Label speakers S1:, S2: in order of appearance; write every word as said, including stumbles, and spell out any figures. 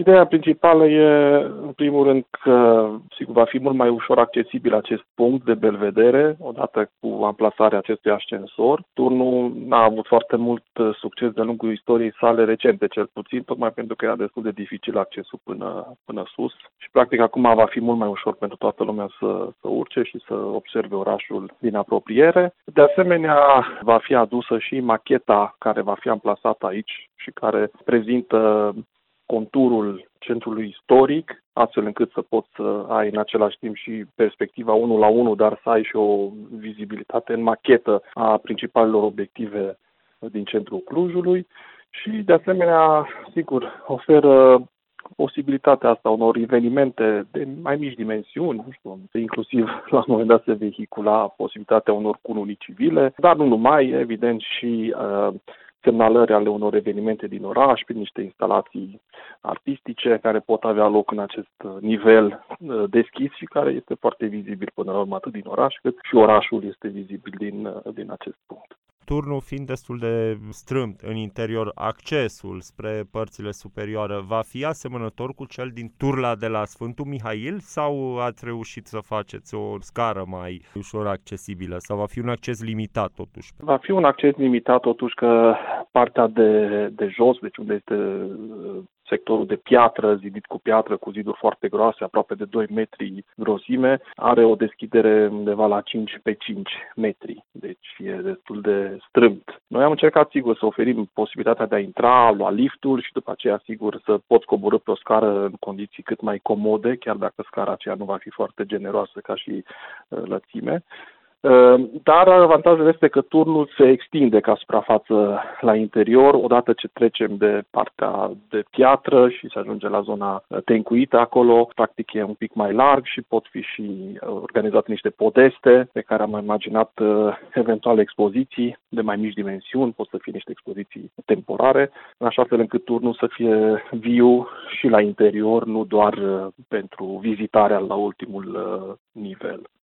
S1: Ideea principală e, în primul rând, că sigur va fi mult mai ușor accesibil acest punct de belvedere, odată cu amplasarea acestui ascensor. Turnul n-a avut foarte mult succes de-a lungul istoriei sale recente, cel puțin, tocmai pentru că era destul de dificil accesul până, până sus. Și, practic, acum va fi mult mai ușor pentru toată lumea să, să urce și să observe orașul din apropiere. De asemenea, va fi adusă și macheta care va fi amplasată aici și care prezintă conturul centrului istoric, astfel încât să poți să ai în același timp și perspectiva unu la unu, dar să ai și o vizibilitate în machetă a principalelor obiective din centrul Clujului și, de asemenea, sigur, oferă posibilitatea asta unor evenimente de mai mici dimensiuni, nu știu, inclusiv la un moment dat se vehicula posibilitatea unor cununii civile, dar nu numai, evident și uh, semnalări ale unor evenimente din oraș, prin niște instalații artistice care pot avea loc în acest nivel deschis și care este foarte vizibil până la urmă atât din oraș cât și orașul este vizibil din, din acest punct.
S2: Turnul fiind destul de strâmt în interior, accesul spre părțile superioare va fi asemănător cu cel din Turla de la Sfântul Mihail sau ați reușit să faceți o scară mai ușor accesibilă sau va fi un acces limitat totuși?
S1: Va fi un acces limitat totuși că partea de, de jos, deci unde este sectorul de piatră, zidit cu piatră, cu ziduri foarte groase, aproape de doi metri grosime, are o deschidere undeva la cinci pe cinci metri, deci e destul de strâmt. Noi am încercat, sigur, să oferim posibilitatea de a intra, lua lifturi și după aceea, sigur, să poți coborî pe o scară în condiții cât mai comode, chiar dacă scara aceea nu va fi foarte generoasă ca și lățime. Dar avantajul este că turnul se extinde ca suprafață la interior, odată ce trecem de partea de piatră și se ajunge la zona tencuită acolo, practic e un pic mai larg și pot fi și organizate niște podeste pe care am imaginat eventuale expoziții de mai mici dimensiuni, pot să fie niște expoziții temporare, în așa fel încât turnul să fie viu și la interior, nu doar pentru vizitarea la ultimul nivel.